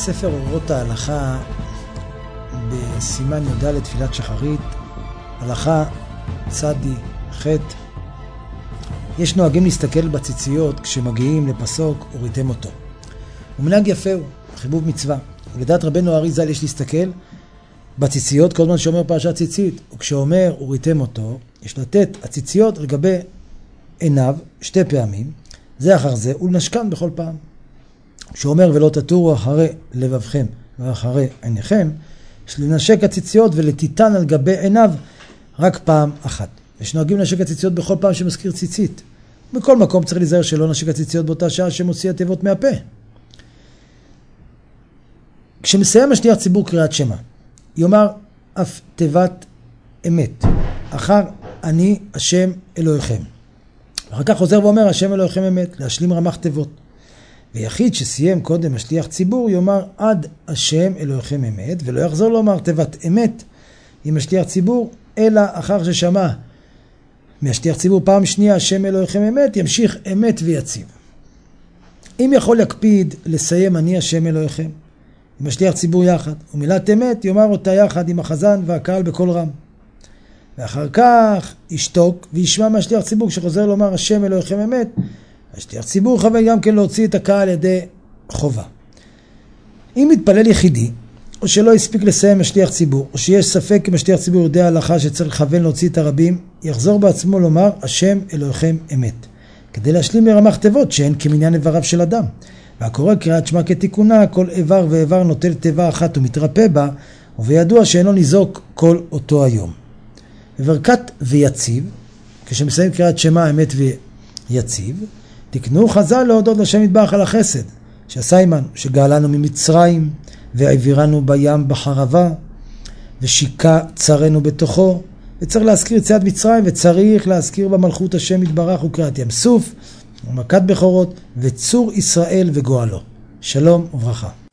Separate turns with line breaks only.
בספר אורות ההלכה, בסימן י"ד תפילת שחרית, הלכה צדי ח', יש נוהגים להסתכל בציציות כשמגיעים לפסוק וריתם אותו. ומנהג יפה הוא, חיבוב מצווה. ולדעת רבנו הארי ז"ל יש להסתכל בציציות כל זמן שאומר פרשת ציצית, וכשאומר וריתם אותו, יש לתת הציציות לגבי עיניו 2 פעמים, זה אחר זה, ולנשקן בכל פעם. כשאומר ולא תטורו אחרי לבבכם ואחרי עיניכם, יש לנשק הציציות ולתיתן על גבי עיניו רק פעם אחת. יש נוהגים לנשק הציציות בכל פעם שמזכיר ציצית. בכל מקום צריך להיזהר שלא נשק הציציות באותה שעה שמוציא התיבות מהפה. כשמסיים השליח ציבור קריאת שמע, יאמר אף תיבת אמת, אחר אני השם אלוהיכם. אחר כך חוזר ואומר השם אלוהיכם אמת, להשלים רמ"ח תיבות. ויחיד שסיים קודם השליח ציבור יאמר עד השם אלוהיכם אמת, ולא יחזור לומר תיבת אמת עם השליח ציבור, אלא אחר ששמע מהשליח ציבור פעם שנייה השם אלוהיכם אמת, ימשיך אמת ויציב. אם יכול יקפיד לסיים אני השם אלוהיכם עם השליח ציבור יחד, ומילת אמת יאמר אותה יחד עם החזן והקהל בכל רם. ואחר כך ישתוק וישמע מהשליח ציבור שחוזר לומר השם אלוהיכם אמת, השליח ציבור חווה גם כן להוציא את הקהל ידי חובה. אם מתפלל יחידי, או שלא הספיק לסיים השליח ציבור, או שיש ספק אם השליח ציבור יודע הלכה שצריך לכוון להוציא את הרבים, יחזור בעצמו לומר השם אלוהיכם אמת, כדי להשלים מרמ"ח תיבות שהן כמניין איבריו של אדם. והקורא קריאת שמע כתיקונה, כל איבר ואיבר נוטל תיבה אחת ומתרפא בה, ובידוע שאינו ניזוק כל אותו היום. בברכת ויציב, כשמסיים קריאת שמע אמת ויציב, תקנו חז"ל להודות לשם יתברך על החסד שעשה עמנו, שגאלנו ממצרים והעבירנו בים בחרבה ושיקה צרינו בתוכו. וצריך להזכיר יציאת מצרים, וצריך להזכיר במלכות השם יתברך וקריאת ים סוף ומכת בכורות וצור ישראל וגואלו. שלום וברכה.